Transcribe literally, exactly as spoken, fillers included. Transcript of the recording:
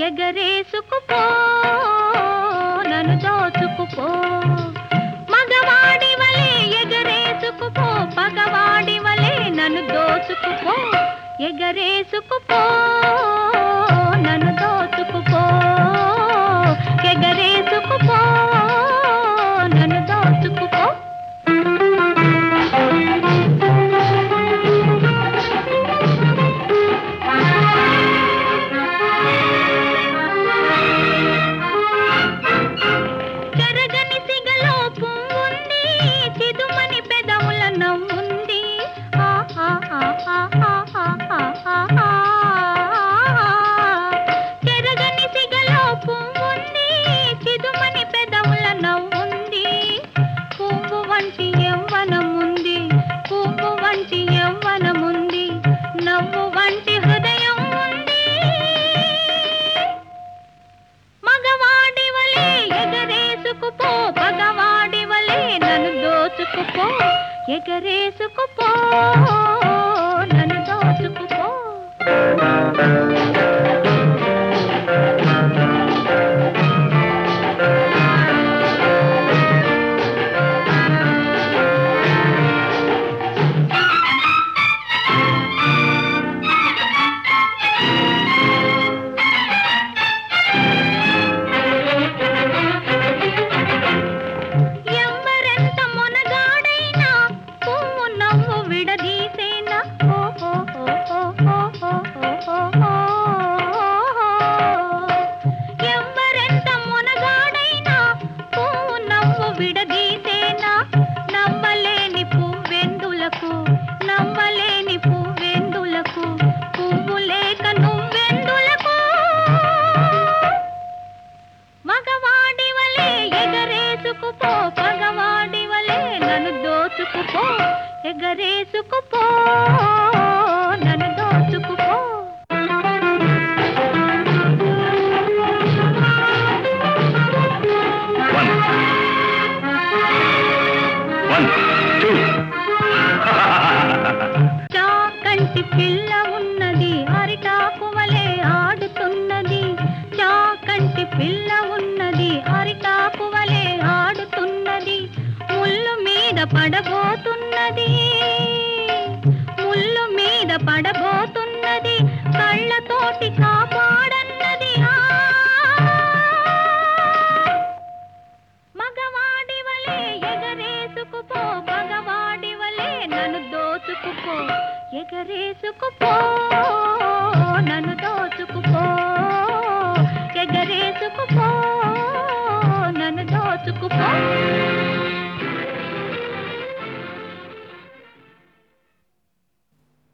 ఎగరేసుకుపో నన్ను దోచుకుపో మగవాడి వలే ఎగరేసుకుపో పగవాడి వలే నన్ను దోచుకుపో ఎగరేసుకుపో నన్ను దోచుకుపో ఎగరేసుకుపో నన్ను దోచుకుపో చెరగని సిగలో పువ్వుంది చిదుమని పెదవుల నవ్వుంది చెరగని సిగలో పువ్వుంది చిదుమని పెదవుల నవ్వుంది పువ్వు వంటి యవ్వనముంది పువ్వు వంటి యవ్వనముంది నవ్వు వంటి హృదయం ఉంది మగవాడి వలే ఎగరేసుకుపో పగవాడి వలే నన్ను దోచుకుపో ఎగరేసుకుపో నన్ను దోచుకుపో ఎవ్వరెంత మొనగాడైనా పువ్వు నవ్వు విడదీసేనా ఎవ్వరెంత మొనగాడైనా పువ్వు నవ్వు విడదీసేనా నవ్వలేని పువ్వెందులకు నవ్వలేని పువ్వెందులకు పువ్వు లేక నువ్వెందులకు మగవాడి వలే ఎగరేసుకుపో పగవాడి వలే నన్ను దోచుకుపో ఎగరేసుకుపో నన్ను దోచుకుపో చాకంటి పిల్ల ఉన్నది అరిటాకు వలే ఆడుతున్నది చాకంటి పిల్ల ఉన్నది అరిటాకు వలే ఆడుతున్నది ముళ్ళు మీద పడబోతున్నది